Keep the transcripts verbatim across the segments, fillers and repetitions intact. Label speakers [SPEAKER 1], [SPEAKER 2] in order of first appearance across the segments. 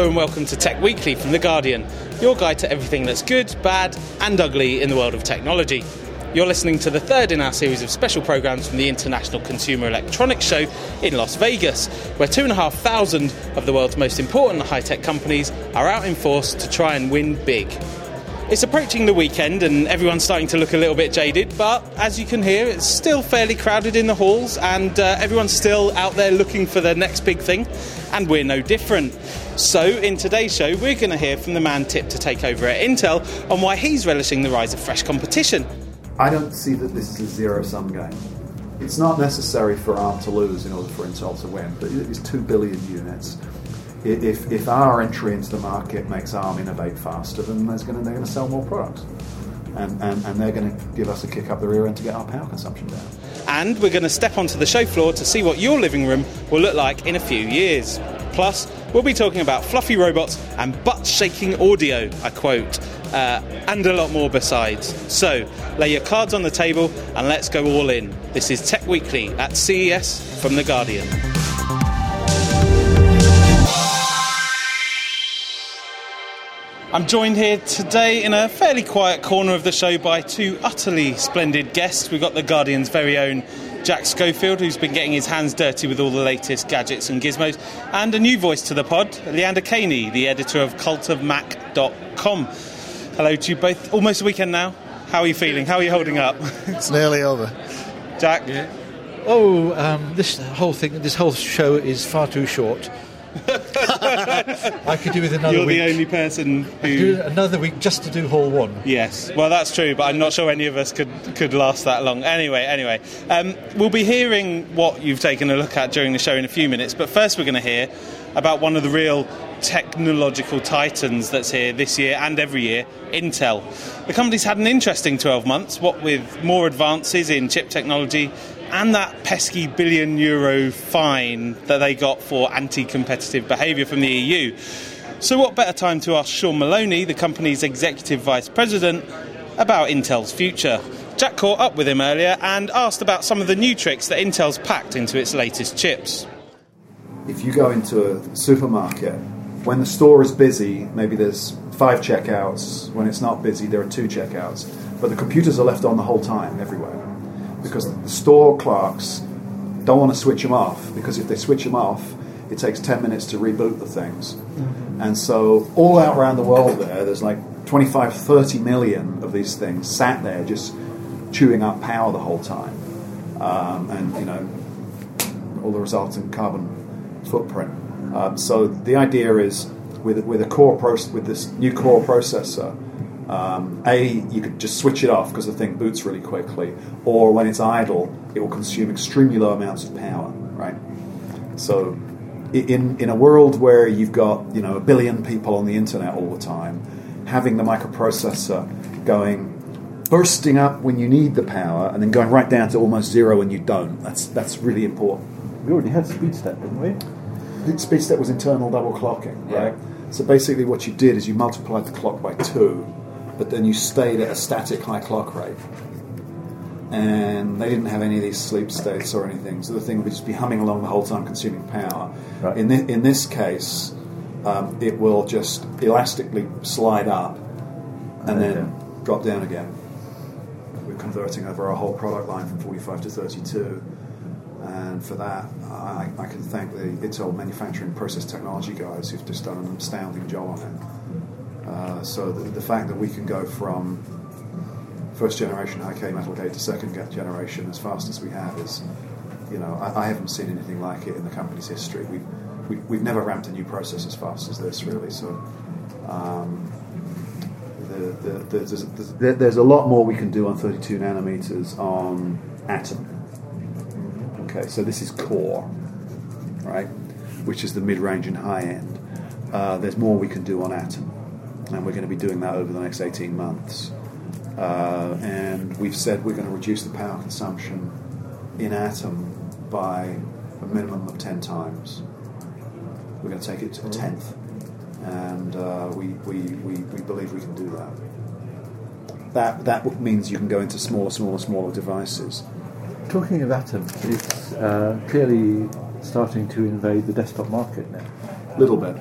[SPEAKER 1] Hello and welcome to Tech Weekly from The Guardian, your guide to everything that's good, bad and ugly in the world of technology. You're listening to the third in our series of special programmes from the International Consumer Electronics Show in Las Vegas, where two and a half thousand of the world's most important high-tech companies are out in force to try and win big. It's approaching the weekend and everyone's starting to look a little bit jaded, but as you can hear, it's still fairly crowded in the halls and uh, everyone's still out there looking for the next big thing, and we're no different. So in today's show, we're going to hear from the man tipped to take over at Intel on why he's relishing the rise of fresh competition.
[SPEAKER 2] I don't see that this is a zero-sum game. It's not necessary for ARM to lose in order for Intel to win, but it is two billion units. If, if our entry into the market makes ARM innovate faster, then there's gonna, they're going to sell more products. And, and, and they're going to give us a kick up the rear end to get our power consumption down.
[SPEAKER 1] And we're going to step onto the show floor to see what your living room will look like in a few years. Plus, we'll be talking about fluffy robots and butt-shaking audio, I quote, uh, and a lot more besides. So, lay your cards on the table and let's go all in. This is Tech Weekly at C E S from The Guardian. I'm joined here today in a fairly quiet corner of the show by two utterly splendid guests. We've got The Guardian's very own Jack Schofield, who's been getting his hands dirty with all the latest gadgets and gizmos, and a new voice to the pod, Leander Caney, the editor of cult of mac dot com. Hello to you both. Almost a weekend now. How are you feeling? How are you holding up?
[SPEAKER 3] It's nearly over.
[SPEAKER 1] Jack?
[SPEAKER 4] Yeah. Oh, um, this whole thing, this whole show is far too short. I could do with another
[SPEAKER 1] You're
[SPEAKER 4] week.
[SPEAKER 1] You're the only person
[SPEAKER 4] I
[SPEAKER 1] who...
[SPEAKER 4] could do another week just to do Hall one.
[SPEAKER 1] Yes, well that's true, but I'm not sure any of us could could last that long. Anyway, anyway, um, we'll be hearing what you've taken a look at during the show in a few minutes, but first we're going to hear about one of the real technological titans that's here this year and every year, Intel. The company's had an interesting twelve months, what with more advances in chip technology and that pesky billion euro fine that they got for anti-competitive behaviour from the E U. So what better time to ask Sean Maloney, the company's executive vice president, about Intel's future. Jack caught up with him earlier and asked about some of the new tricks that Intel's packed into its latest chips.
[SPEAKER 2] If you go into a supermarket, when the store is busy, maybe there's five checkouts. When it's not busy, there are two checkouts. But the computers are left on the whole time, everywhere. Because the store clerks don't want to switch them off, because if they switch them off, it takes ten minutes to reboot the things. Mm-hmm. And so all out around the world there, there's like twenty-five, thirty million of these things sat there just chewing up power the whole time. Um, and, you know, all the resultant carbon footprint. Um, so the idea is, with, with, a core proce- with this new core processor, Um, A, you could just switch it off because the thing boots really quickly, or when it's idle, it will consume extremely low amounts of power, right? So in in a world where you've got, you know, a billion people on the internet all the time, having the microprocessor going, bursting up when you need the power, and then going right down to almost zero when you don't, that's that's really important.
[SPEAKER 3] We already had speed step, didn't we?
[SPEAKER 2] Speed step was internal double clocking, right? Yeah. So basically what you did is you multiplied the clock by two, but then you stayed at a static high clock rate. And they didn't have any of these sleep states or anything, so the thing would just be humming along the whole time, consuming power.
[SPEAKER 3] Right.
[SPEAKER 2] In, th- in this case, um, it will just elastically slide up and then yeah. drop down again. We're converting over our whole product line from forty-five to thirty-two. And for that, I, I can thank the Intel manufacturing process technology guys who've just done an astounding job on it. Uh, so the, the fact that we can go from first generation high-K metal gate to second generation as fast as we have is, you know, I, I haven't seen anything like it in the company's history. We've, we, we've never ramped a new process as fast as this, really. So um, the, the, the, there's, there's, there's a lot more we can do on thirty-two nanometers on Atom. Okay, so this is Core, right, which is the mid-range and high-end. Uh, there's more we can do on Atom, and we're going to be doing that over the next eighteen months. Uh, and we've said we're going to reduce the power consumption in Atom by a minimum of ten times. We're going to take it to a tenth, and uh, we, we, we, we believe we can do that. That that means you can go into smaller, smaller, smaller devices.
[SPEAKER 3] Talking of Atom, it's uh, clearly starting to invade the desktop market now.
[SPEAKER 2] Little bit.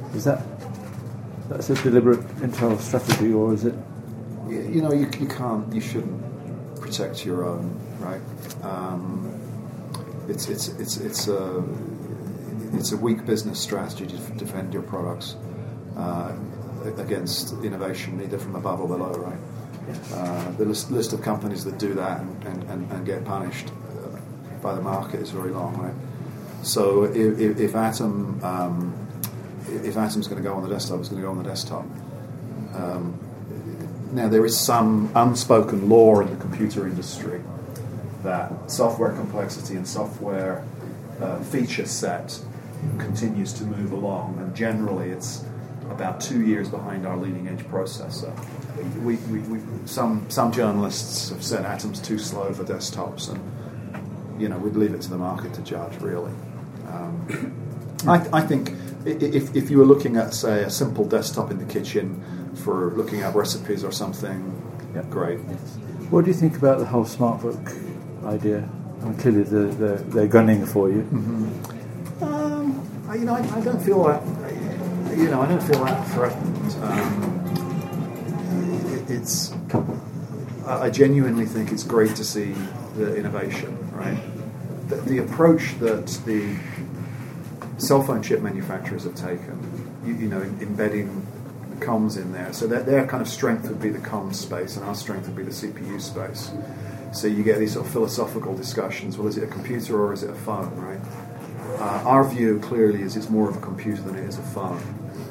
[SPEAKER 3] Is that that's a deliberate Intel strategy, or is it?
[SPEAKER 2] You, you know, you, you can't, you shouldn't protect your own, right? Um, it's it's it's it's a it's a weak business strategy to defend your products uh, against innovation, either from above or below, right? Uh, the list, list of companies that do that and, and, and get punished by the market is very long, right? So if, if, if Atom um, if Atom's going to go on the desktop, it's going to go on the desktop. Um, now there is some unspoken law in the computer industry that software complexity and software uh, feature set continues to move along, and generally it's about two years behind our leading edge processor. We, we, we, some some journalists have said Atom's too slow for desktops, and you know we'd leave it to the market to judge. Really, um, I, I think if if you were looking at say a simple desktop in the kitchen for looking at recipes or something, yeah, great.
[SPEAKER 3] What do you think about the whole SmartBook idea? I mean, clearly the, the, they're gunning for you.
[SPEAKER 2] Mm-hmm. Um, I, you know, I, I don't feel that. You know, I don't feel that threatened. Um, It's. I genuinely think it's great to see the innovation, right? The, the approach that the cell phone chip manufacturers have taken, you, you know, embedding comms in there, so that their kind of strength would be the comms space, and our strength would be the C P U space. So you get these sort of philosophical discussions. Well, is it a computer or is it a phone, right? Uh, our view clearly is it's more of a computer than it is a phone.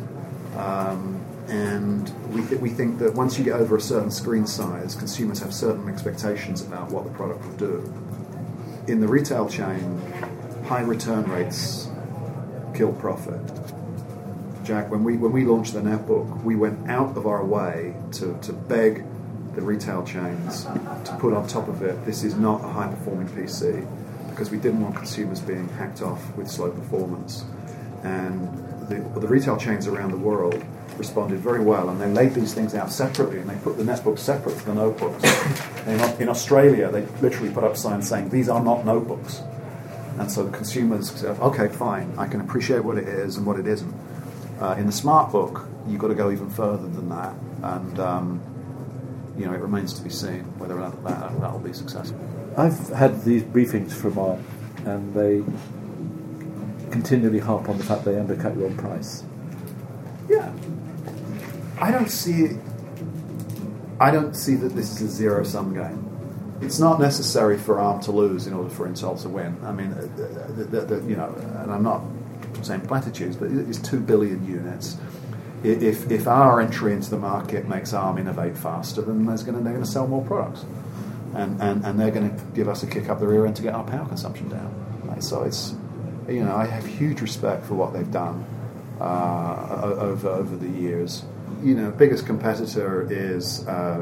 [SPEAKER 2] Um, And we, th- we think that once you get over a certain screen size, consumers have certain expectations about what the product will do. In the retail chain, high return rates kill profit. Jack, when we when we launched the netbook, we went out of our way to, to beg the retail chains to put on top of it, this is not a high-performing P C, because we didn't want consumers being hacked off with slow performance. And the, the retail chains around the world responded very well, and they laid these things out separately, and they put the netbooks separate to the notebooks. And in, in Australia, they literally put up signs saying, these are not notebooks. And so the consumers said, okay, fine, I can appreciate what it is and what it isn't. Uh, in the SmartBook, you've got to go even further than that, and um, you know, it remains to be seen whether that, that, that will be successful.
[SPEAKER 3] I've had these briefings from ARM, and they continually harp on the fact they undercut you on price.
[SPEAKER 2] Yeah. I don't see. I don't see that this is a zero-sum game. It's not necessary for ARM to lose in order for Intel to win. I mean, the, the, the, you know, and I'm not saying platitudes, but it's two billion units. If if our entry into the market makes ARM innovate faster, then there's going to, they're going to sell more products, and, and and they're going to give us a kick up the rear end to get our power consumption down. Right? So it's, you know, I have huge respect for what they've done uh, over over the years. You know, biggest competitor is uh,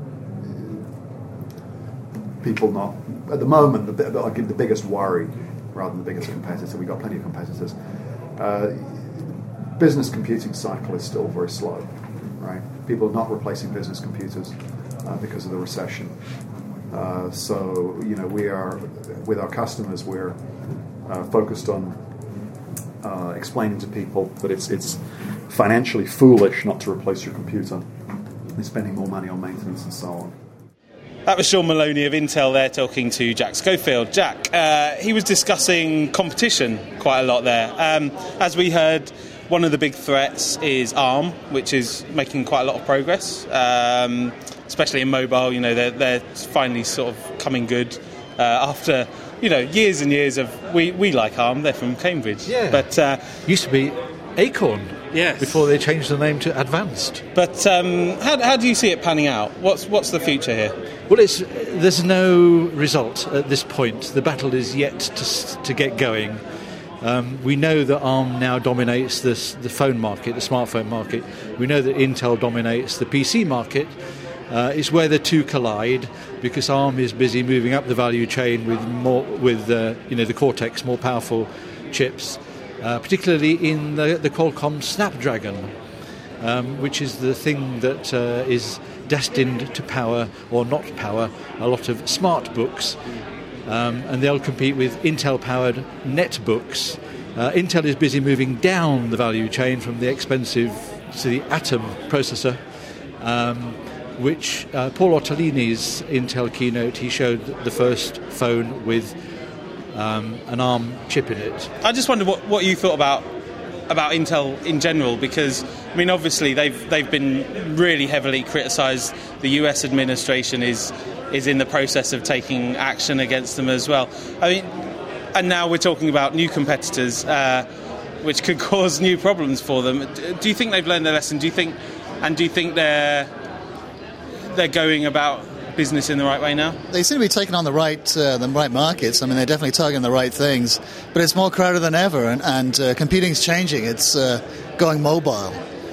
[SPEAKER 2] people not at the moment. The, I'll give the biggest worry rather than the biggest competitor. We've got plenty of competitors. Uh, business computing cycle is still very slow, right? People are not replacing business computers uh, because of the recession. Uh, so you know, we are with our customers. We're uh, focused on uh, explaining to people that it's it's. financially foolish not to replace your computer. They're spending more money on maintenance and so on.
[SPEAKER 1] That was Sean Maloney of Intel there talking to Jack Schofield. Jack, uh, he was discussing competition quite a lot there. Um, as we heard, one of the big threats is ARM, which is making quite a lot of progress, um, especially in mobile. You know, they're, they're finally sort of coming good uh, after, you know, years and years of, we, we like ARM, they're from Cambridge.
[SPEAKER 4] Yeah.
[SPEAKER 1] But uh,
[SPEAKER 4] used to be Acorn.
[SPEAKER 1] Yes.
[SPEAKER 4] Before they changed the name to Advanced.
[SPEAKER 1] But um, how, how do you see it panning out? What's what's the future here?
[SPEAKER 4] Well, it's, there's no result at this point. The battle is yet to to get going. Um, we know that ARM now dominates this, the phone market, the smartphone market. We know that Intel dominates the P C market. Uh, it's where the two collide, because ARM is busy moving up the value chain with more with uh, you know the Cortex, more powerful chips. Uh, particularly in the, the Qualcomm Snapdragon, um, which is the thing that uh, is destined to power or not power a lot of smart books. Um, and they'll compete with Intel-powered netbooks Uh, Intel is busy moving down the value chain from the expensive to the Atom processor, um, which uh, Paul Ottolini's Intel keynote, he showed the first phone with um, an ARM chip in it.
[SPEAKER 1] I just wondered what, what you thought about about Intel in general, because I mean, obviously they've they've been really heavily criticised. The U S administration is is in the process of taking action against them as well. I mean, and now we're talking about new competitors, uh, which could cause new problems for them. Do you think they've learned their lesson? Do you think, and do you think they're they're going about business in the right way now?
[SPEAKER 5] They seem to be taking on the right uh, the right markets. I mean, they're definitely targeting the right things, but it's more crowded than ever, and, and uh, computing's changing. It's uh, going mobile.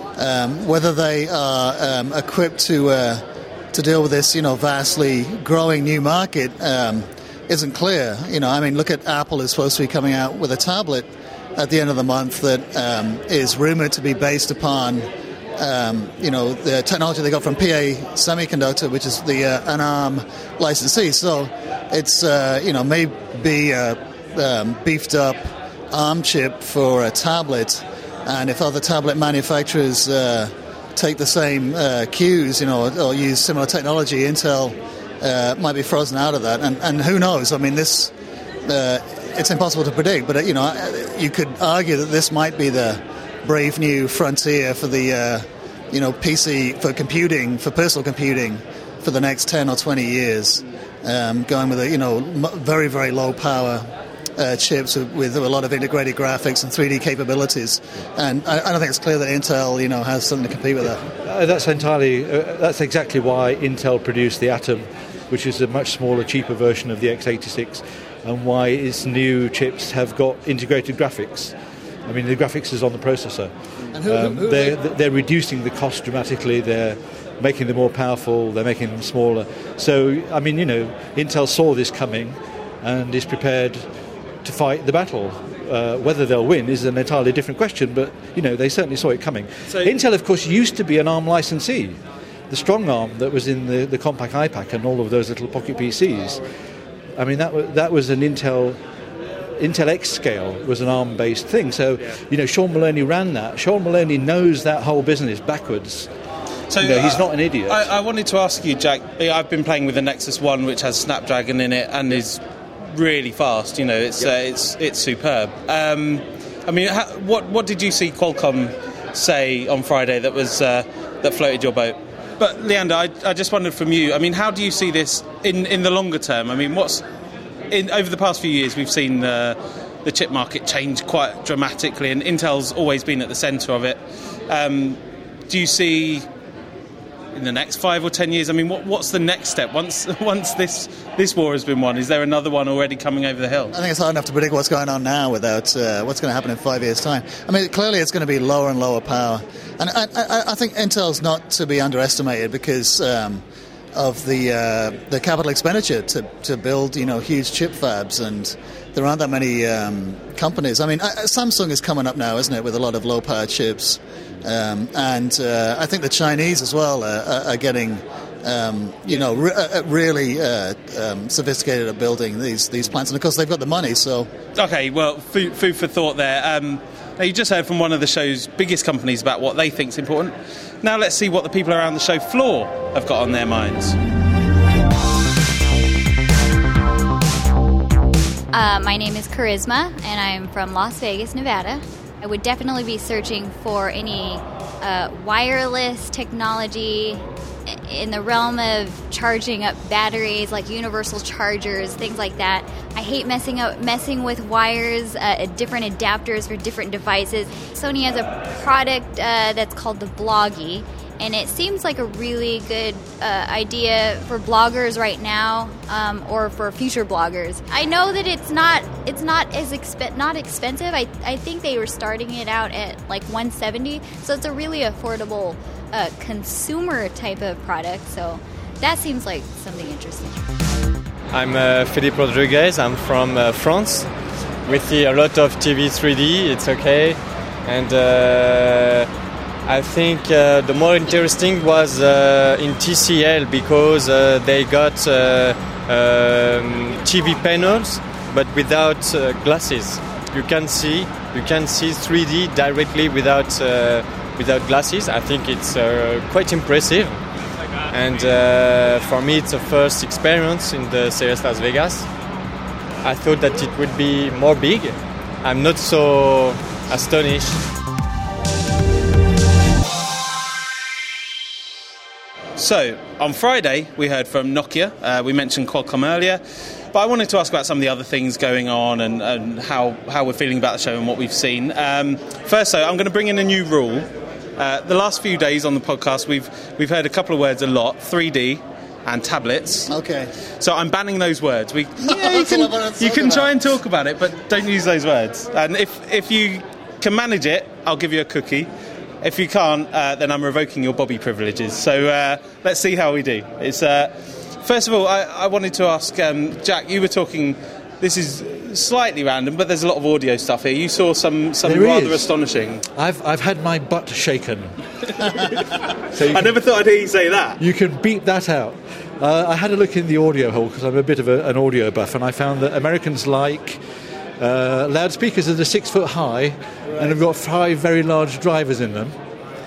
[SPEAKER 5] Um, whether they are um, equipped to uh, to deal with this, you know, vastly growing new market um, isn't clear. You know, I mean, look at Apple is supposed to be coming out with a tablet at the end of the month that um, is rumored to be based upon Um, you know, the technology they got from P A Semiconductor, which is the uh, an ARM licensee. So it's, uh, you know, maybe a um, beefed up ARM chip for a tablet. And if other tablet manufacturers uh, take the same uh, cues, you know, or, or use similar technology, Intel uh, might be frozen out of that. And, and who knows? I mean, this, uh, it's impossible to predict. But, you know, you could argue that this might be the brave new frontier for the, uh, you know, P C, for computing, for personal computing for the next ten or twenty years, um, going with, a, you know, m- very, very low power uh, chips with, with a lot of integrated graphics and three D capabilities. And I, I don't think it's clear that Intel, you know, has something to compete with that.
[SPEAKER 4] Uh, that's entirely, uh, that's exactly why Intel produced the Atom, which is a much smaller, cheaper version of the x eighty-six, and why its new chips have got integrated graphics. I mean, the graphics is on the processor.
[SPEAKER 5] And who,
[SPEAKER 4] um,
[SPEAKER 5] who, who
[SPEAKER 4] they're,
[SPEAKER 5] they?
[SPEAKER 4] they're reducing the cost dramatically. They're making them more powerful. They're making them smaller. So, I mean, you know, Intel saw this coming and is prepared to fight the battle. Uh, whether they'll win is an entirely different question, but, you know, they certainly saw it coming. So, Intel, of course, used to be an ARM licensee. The strong ARM that was in the, the Compaq iPac and all of those little pocket P Cs. I mean, that, w- that was an Intel... Intel X Scale was an ARM-based thing. So, you know, Sean Maloney ran that. Sean Maloney knows that whole business backwards. So, you know, he's uh, not an idiot.
[SPEAKER 1] I, I wanted to ask you, Jack, I've been playing with the Nexus one, which has Snapdragon in it and is really fast. You know, it's yep. uh, it's it's superb. Um, I mean, ha- what what did you see Qualcomm say on Friday that was uh, that floated your boat? But, Leander, I, I just wondered from you, I mean, how do you see this in, in the longer term? I mean, what's... In, over the past few years, we've seen uh, the chip market change quite dramatically, and Intel's always been at the centre of it. Um, do you see in the next five or ten years? I mean, what, what's the next step once once this this war has been won? Is there another one already coming over the hill?
[SPEAKER 5] I think it's hard enough to predict what's going on now without uh, what's going to happen in five years' time. I mean, clearly it's going to be lower and lower power, and I, I, I think Intel's not to be underestimated because. Um, of the uh, the capital expenditure to, to build, you know, huge chip fabs, and there aren't that many um, companies. I mean, Samsung is coming up now, isn't it, with a lot of low-power chips, um, and uh, I think the Chinese as well are, are getting, um, you know, re- really uh, um, sophisticated at building these these plants, and of course they've got the money. So,
[SPEAKER 1] okay, well, food, food for thought there. Um, now you just heard from one of the show's biggest companies about what they think's important. Now let's see what the people around the show floor have got on their minds.
[SPEAKER 6] Uh, my name is Charisma, and I'm from Las Vegas, Nevada. I would definitely be searching for any uh, wireless technology in the realm of charging up batteries, like universal chargers, things like that. I hate messing up messing with wires, uh, different adapters for different devices. Sony has a product uh, that's called the Bloggy, and it seems like a really good uh, idea for bloggers right now, um, or for future bloggers. I know that it's not it's not as exp- not expensive. I I think they were starting it out at like one hundred seventy dollars, so it's a really affordable uh, consumer type of product. So that seems like something interesting.
[SPEAKER 7] I'm uh, Philippe Rodriguez. I'm from uh, France. We see a lot of T V three D. It's okay, and. Uh, I think uh, the more interesting was uh, in T C L because uh, they got uh, um, T V panels but without uh, glasses. You can see you can see three D directly without uh, without glasses. I think it's uh, quite impressive. And uh, for me, it's a first experience in the C E S Las Vegas. I thought that it would be more big. I'm not so astonished.
[SPEAKER 1] So, on Friday, we heard from Nokia. Uh, we mentioned Qualcomm earlier. But I wanted to ask about some of the other things going on and, and how, how we're feeling about the show and what we've seen. Um, first, though, I'm going to bring in a new rule. Uh, the last few days on the podcast, we've we've heard a couple of words a lot: three D and tablets.
[SPEAKER 5] Okay.
[SPEAKER 1] So I'm banning those words. We yeah, you can you can try and talk about it, but don't use those words. And if if you can manage it, I'll give you a cookie. If you can't, uh, then I'm revoking your Bobby privileges. So uh, let's see how we do. It's uh, first of all, I, I wanted to ask um, Jack. You were talking. This is slightly random, but there's a lot of audio stuff here. You saw some, some rather
[SPEAKER 4] is.
[SPEAKER 1] astonishing.
[SPEAKER 4] I've I've had my butt shaken.
[SPEAKER 1] So I can, never thought I'd hear you say that.
[SPEAKER 4] You can beep that out. Uh, I had a look in the audio hole because I'm a bit of a, an audio buff, and I found that Americans like uh, loudspeakers that are six foot high, right. and have got five very large drivers in them.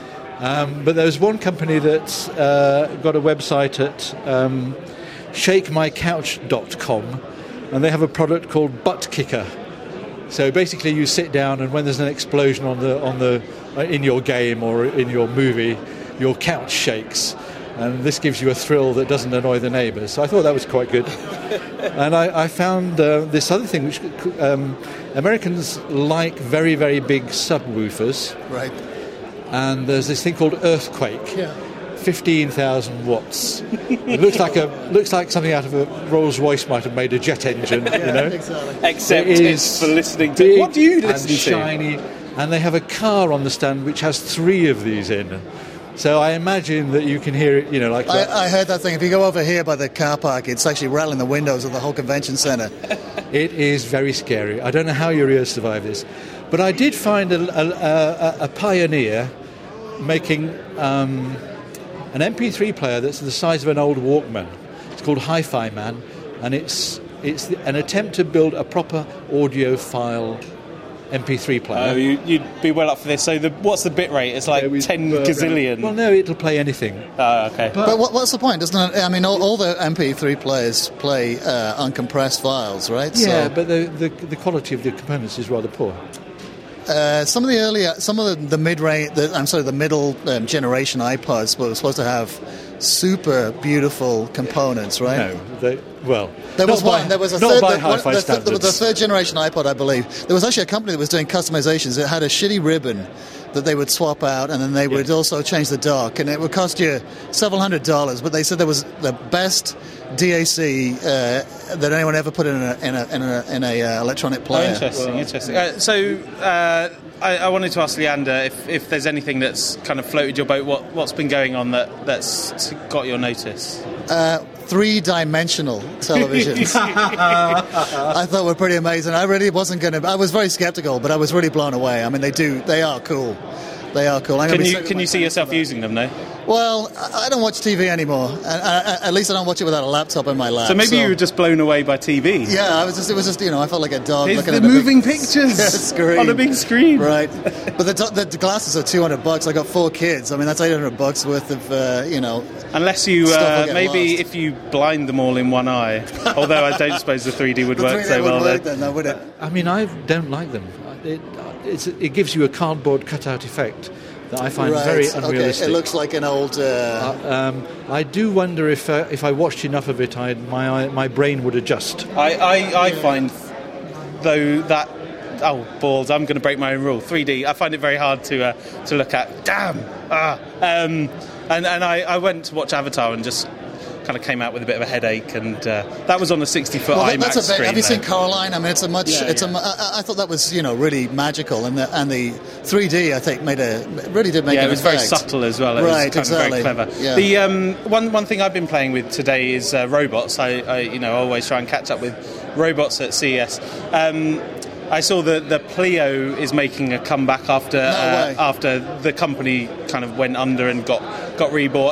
[SPEAKER 4] Um, but there's one company that's uh, got a website at um, shake my couch dot com. And they have a product called Butt Kicker. So basically, you sit down, and when there's an explosion on the on the uh, in your game or in your movie, your couch shakes, and this gives you a thrill that doesn't annoy the neighbours. So I thought that was quite good. And I, I found uh, this other thing, which um, Americans like very very big subwoofers.
[SPEAKER 5] Right.
[SPEAKER 4] And there's this thing called Earthquake.
[SPEAKER 5] Yeah.
[SPEAKER 4] fifteen thousand watts. It looks like a looks like something out of a Rolls Royce might have made a jet engine,
[SPEAKER 5] yeah,
[SPEAKER 4] you know.
[SPEAKER 5] Exactly.
[SPEAKER 1] Except it it's for listening to. What do you listen
[SPEAKER 4] and
[SPEAKER 1] to?
[SPEAKER 4] Shiny, and they have a car on the stand which has three of these in. So I imagine that you can hear it, you know, like.
[SPEAKER 5] I, I heard that thing. If you go over here by the car park, it's actually rattling the windows of the whole convention centre.
[SPEAKER 4] It is very scary. I don't know how your ears survive this, but I did find a, a, a, a pioneer making. Um, An M P three player that's the size of an old Walkman. It's called Hi-Fi Man, and it's it's an attempt to build a proper audiophile M P three player.
[SPEAKER 1] Oh, you, you'd be well up for this. So the, what's the bit rate? It's like yeah, we, ten uh, gazillion.
[SPEAKER 4] Well, no, it'll play anything.
[SPEAKER 1] Oh, okay.
[SPEAKER 5] But, but what, what's the point? Doesn't it? I mean, all, all the M P three players play uh, uncompressed files, right?
[SPEAKER 4] Yeah,
[SPEAKER 5] so,
[SPEAKER 4] but the, the the quality of the components is rather poor.
[SPEAKER 5] Uh, some of the earlier, some of the, the mid-range, the, I'm sorry, the middle um, generation iPods were supposed to have super beautiful components, right?
[SPEAKER 4] No, they, well,
[SPEAKER 5] there was
[SPEAKER 4] by,
[SPEAKER 5] one. There was a
[SPEAKER 4] not
[SPEAKER 5] third,
[SPEAKER 4] by
[SPEAKER 5] the,
[SPEAKER 4] hi-fi
[SPEAKER 5] the,
[SPEAKER 4] standards.
[SPEAKER 5] the, the third generation iPod, I believe. There was actually a company that was doing customizations. It had a shitty ribbon that they would swap out, and then they would yeah. also change the dock, and it would cost you several hundred dollars. But they said there was the best D A C uh, that anyone ever put in a in a in a, in a uh, electronic player.
[SPEAKER 1] Oh, interesting, well, interesting. Uh, so uh, I, I wanted to ask Leander if, if there's anything that's kind of floated your boat. What what's been going on that that's got your notice?
[SPEAKER 5] Uh, three-dimensional televisions. I thought were pretty amazing. I really wasn't going to. I was very skeptical, but I was really blown away. I mean, they do. They are cool. They are cool. I'm
[SPEAKER 1] can you can you see yourself using them, though?
[SPEAKER 5] Well, I don't watch T V anymore. And I, I, at least I don't watch it without a laptop in my lap.
[SPEAKER 1] So maybe
[SPEAKER 5] so.
[SPEAKER 1] you were just blown away by T V.
[SPEAKER 5] Yeah, I was just. It was just. You know, I felt like a dog
[SPEAKER 1] it's
[SPEAKER 5] looking
[SPEAKER 1] the
[SPEAKER 5] at a
[SPEAKER 1] moving
[SPEAKER 5] big,
[SPEAKER 1] pictures
[SPEAKER 5] screen.
[SPEAKER 1] on a big screen.
[SPEAKER 5] Right. But the, the, the glasses are two hundred bucks. I got four kids. I mean, that's eight hundred bucks worth of. Uh, you know.
[SPEAKER 1] Unless you uh, maybe lost. If you blind them all in one eye. Although I don't suppose the three D would
[SPEAKER 5] the
[SPEAKER 1] work
[SPEAKER 5] three D
[SPEAKER 1] so
[SPEAKER 5] would
[SPEAKER 1] well.
[SPEAKER 5] Work
[SPEAKER 1] then.
[SPEAKER 5] then, though, would it?
[SPEAKER 4] I mean, I don't like them. It, it's, it gives you a cardboard cutout effect that I find
[SPEAKER 5] right.
[SPEAKER 4] very unrealistic.
[SPEAKER 5] Okay. It looks like an old. Uh...
[SPEAKER 4] Uh, um, I do wonder if uh, if I watched enough of it, I'd, my my brain would adjust.
[SPEAKER 1] I, I, I find though that oh balls, I'm going to break my own rule. three D, I find it very hard to uh, to look at. Damn. Ah. Um, and and I, I went to watch Avatar and just kind of came out with a bit of a headache, and uh, that was on a sixty foot
[SPEAKER 5] well,
[SPEAKER 1] IMAX
[SPEAKER 5] that's a bit,
[SPEAKER 1] screen.
[SPEAKER 5] Have you
[SPEAKER 1] though.
[SPEAKER 5] seen Coraline? I mean, it's a much.
[SPEAKER 1] Yeah,
[SPEAKER 5] it's
[SPEAKER 1] yeah.
[SPEAKER 5] a. I, I thought that was you know really magical, and the and the three D I think made a really did make.
[SPEAKER 1] Yeah,
[SPEAKER 5] an
[SPEAKER 1] it was
[SPEAKER 5] effect.
[SPEAKER 1] very subtle as well. It
[SPEAKER 5] right,
[SPEAKER 1] was kind
[SPEAKER 5] exactly.
[SPEAKER 1] of very clever.
[SPEAKER 5] Yeah.
[SPEAKER 1] The um, one one thing I've been playing with today is uh, robots. I, I you know always try and catch up with robots at C E S. Um, I saw that the Pleo is making a comeback after
[SPEAKER 5] no
[SPEAKER 1] uh,
[SPEAKER 5] way.
[SPEAKER 1] after the company kind of went under and got got rebought, and that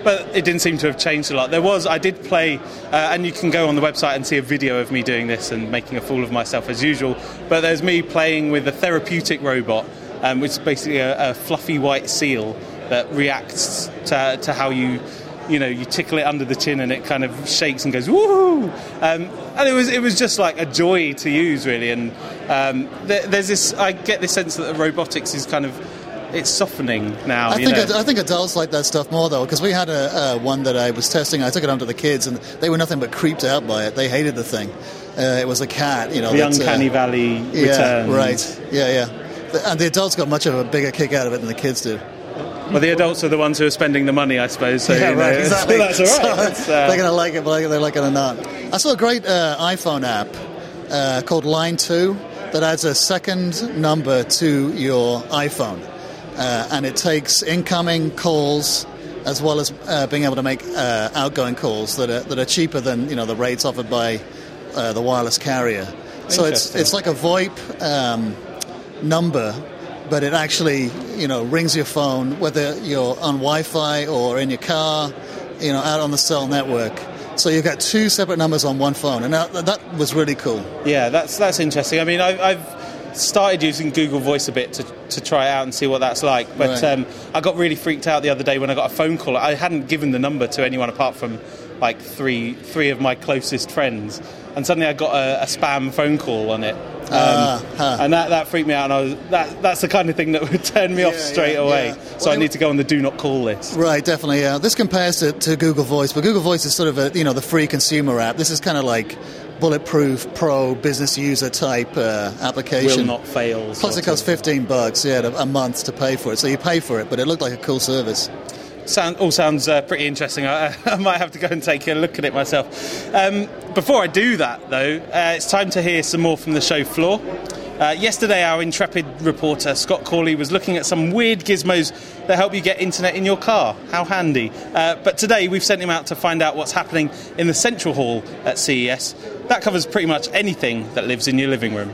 [SPEAKER 1] but it didn't seem to have changed a lot. There was, I did play, uh, and you can go on the website and see a video of me doing this and making a fool of myself as usual, but there's me playing with a therapeutic robot, um, which is basically a, a fluffy white seal that reacts to, to how you, you know, you tickle it under the chin and it kind of shakes and goes woohoo, um, and it was it was just like a joy to use, really. And um, there, there's this, I get this sense that the robotics is kind of, it's softening now.
[SPEAKER 5] I
[SPEAKER 1] you
[SPEAKER 5] think
[SPEAKER 1] know?
[SPEAKER 5] ad- I think adults like that stuff more, though, because we had a uh, one that I was testing. I took it onto the kids, and they were nothing but creeped out by it. They hated the thing. Uh, it was a cat, you know.
[SPEAKER 1] The
[SPEAKER 5] that,
[SPEAKER 1] uncanny
[SPEAKER 5] uh,
[SPEAKER 1] valley
[SPEAKER 5] yeah,
[SPEAKER 1] returns.
[SPEAKER 5] right. Yeah, yeah. The, and the adults got much of a bigger kick out of it than the kids did.
[SPEAKER 1] Well, the adults are the ones who are spending the money, I suppose. So,
[SPEAKER 5] yeah,
[SPEAKER 1] you know,
[SPEAKER 5] right, exactly.
[SPEAKER 1] That's all right.
[SPEAKER 5] So
[SPEAKER 1] That's, uh,
[SPEAKER 5] they're going to like it, whether they like it or not. I saw a great uh, iPhone app uh, called Line two that adds a second number to your iPhone. Uh, and it takes incoming calls as well as uh, being able to make uh, outgoing calls that are, that are cheaper than, you know, the rates offered by uh, the wireless carrier. So it's it's like a VoIP um, number, but it actually, you know, rings your phone whether you're on Wi-Fi or in your car, you know, out on the cell network. So you've got two separate numbers on one phone, and that, that was really cool.
[SPEAKER 1] Yeah, that's that's interesting. I mean, I, I've started using Google Voice a bit to, to try it out and see what that's like, but
[SPEAKER 5] Right.
[SPEAKER 1] um, I got really freaked out the other day when I got a phone call. I hadn't given the number to anyone apart from like three three of my closest friends, and suddenly I got a, a spam phone call on it. Um,
[SPEAKER 5] Ah, huh.
[SPEAKER 1] and that, that freaked me out, and I was that that's the kind of thing that would turn me off
[SPEAKER 5] Yeah,
[SPEAKER 1] straight
[SPEAKER 5] yeah,
[SPEAKER 1] away.
[SPEAKER 5] yeah.
[SPEAKER 1] So
[SPEAKER 5] Well,
[SPEAKER 1] I need to go on the do not call list.
[SPEAKER 5] Right, definitely. Yeah, this compares to, to Google Voice, but Google Voice is sort of a, you know, the free consumer app. This is kind of like bulletproof pro business user type uh, application.
[SPEAKER 1] Will not fail.
[SPEAKER 5] Plus,
[SPEAKER 1] sort
[SPEAKER 5] it
[SPEAKER 1] of.
[SPEAKER 5] costs fifteen bucks, yeah, a month to pay for it. So you pay for it, but it looked like a cool service.
[SPEAKER 1] Sound, all sounds uh, pretty interesting. I, I might have to go and take a look at it myself. Um, before I do that, though, uh, it's time to hear some more from the show floor. Uh, yesterday, our intrepid reporter, Scott Corley, was looking at some weird gizmos that help you get internet in your car. How handy. Uh, but today, we've sent him out to find out what's happening in the Central Hall at C E S. That covers pretty much anything that lives in your living room.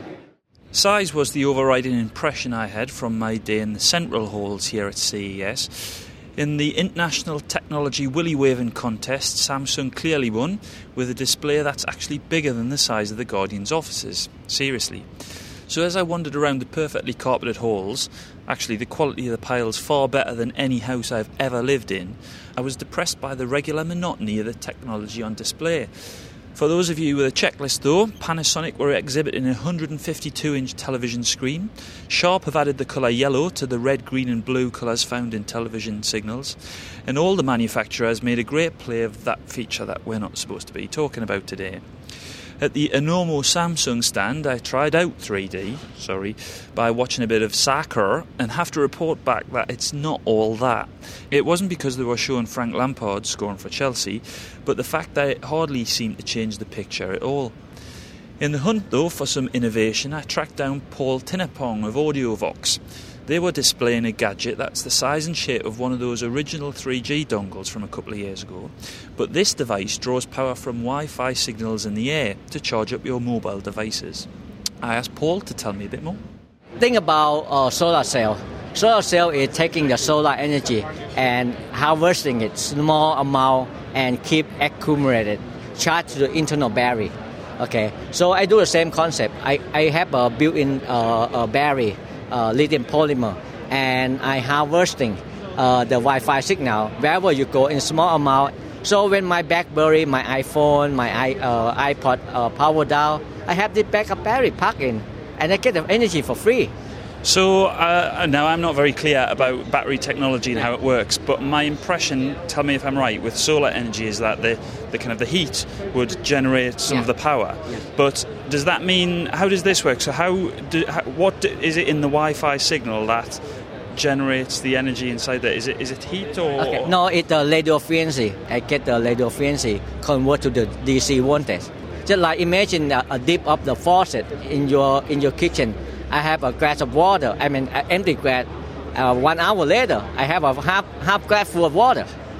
[SPEAKER 8] Size was the overriding impression I had from my day in the Central Halls here at C E S. In the International Technology Willy Waving Contest, Samsung clearly won with a display that's actually bigger than the size of the Guardian's offices. Seriously. So as I wandered around the perfectly carpeted halls, actually the quality of the piles far better than any house I've ever lived in, I was depressed by the regular monotony of the technology on display. For those of you with a checklist though, Panasonic were exhibiting a one hundred fifty-two inch television screen. Sharp have added the colour yellow to the red, green and blue colours found in television signals. And all the manufacturers made a great play of that feature that we're not supposed to be talking about today. At the Anomo Samsung stand, I tried out three D, sorry, by watching a bit of soccer and have to report back that it's not all that. It wasn't because they were showing Frank Lampard scoring for Chelsea, but the fact that it hardly seemed to change the picture at all. In the hunt, though, for some innovation, I tracked down Paul Tinnapong of AudioVox. They were displaying a gadget that's the size and shape of one of those original three G dongles from a couple of years ago, but this device draws power from Wi-Fi signals in the air to charge up your mobile devices. I asked Paul to tell me a bit more.
[SPEAKER 9] Think about uh, solar cell. Solar cell is taking the solar energy and harvesting it small amount and keep accumulated, charge to the internal battery. Okay, so I do the same concept. I, I have a built-in uh, a battery, uh, lithium polymer, and I harvesting uh, the Wi-Fi signal wherever you go in small amount. So when my BlackBerry, my iPhone, my i uh, iPod uh, power down, I have the backup battery plugged in, and I get the energy for free.
[SPEAKER 8] So uh, now I'm not very clear about battery technology and how it works, but my impression, tell me if I'm right, with solar energy is that the, the kind of the heat would generate some
[SPEAKER 9] Yeah.
[SPEAKER 8] of the power.
[SPEAKER 9] Yeah.
[SPEAKER 8] But does that mean, how does this work? So how, do, how what do, is it in the Wi-Fi signal that generates the energy inside there? Is it is it heat or?
[SPEAKER 9] Okay. No, it's the radio frequency. I get the radio frequency convert to the D C voltage. Just like imagine a, a dip of the faucet in your in your kitchen. I have a glass of water. I mean, an empty glass. Uh, one hour later, I have a half half glass full of water.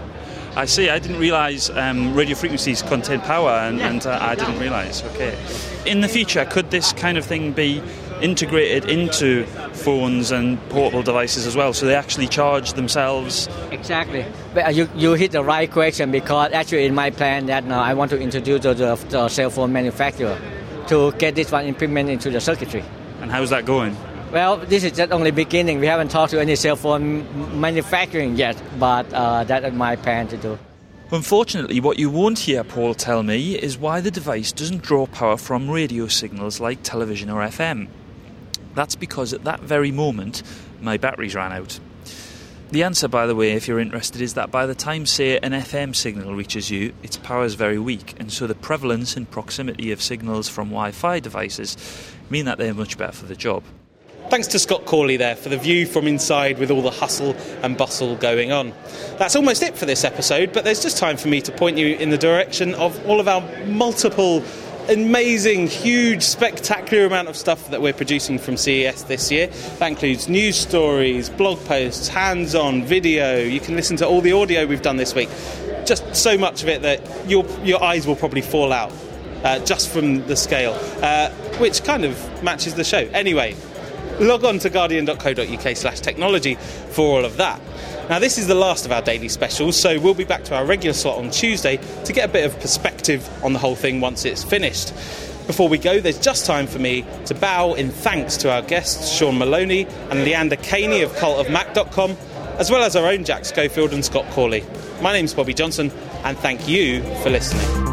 [SPEAKER 8] I see. I didn't realise um, radio frequencies contain power, and,
[SPEAKER 9] Yeah.
[SPEAKER 8] and uh, I didn't realise. Okay. In the future, could this kind of thing be integrated into phones and portable devices as well, so they actually charge themselves?
[SPEAKER 9] Exactly. But uh, you, you hit the right question, because actually in my plan that now I want to introduce the, the, the cell phone manufacturer to get this one implemented into the circuitry.
[SPEAKER 8] And how's that going?
[SPEAKER 9] Well, this is just only beginning. We haven't talked to any cell phone m- manufacturing yet, but uh, that is my plan to do.
[SPEAKER 8] Unfortunately, what you won't hear Paul tell me is why the device doesn't draw power from radio signals like television or F M. That's because at that very moment, my batteries ran out. The answer, by the way, if you're interested, is that by the time, say, an F M signal reaches you, its power is very weak, and so the prevalence and proximity of signals from Wi-Fi devices mean that they're much better for the job.
[SPEAKER 1] Thanks to Scott Corley there for the view from inside with all the hustle and bustle going on. That's almost it for this episode, but there's just time for me to point you in the direction of all of our multiple amazing, huge, spectacular amount of stuff that we're producing from C E S this year. That includes news stories, blog posts, hands-on video. You can listen to all the audio we've done this week. Just so much of it that your your eyes will probably fall out uh, just from the scale, uh, which kind of matches the show. Anyway, log on to guardian.co.uk slash technology for all of that. Now, this is the last of our daily specials, so we'll be back to our regular slot on Tuesday to get a bit of perspective on the whole thing once it's finished. Before we go, there's just time for me to bow in thanks to our guests, Sean Maloney and Leander Caney of cult of mac dot com, as well as our own Jack Schofield and Scott Corley. My name's Bobby Johnson, and thank you for listening.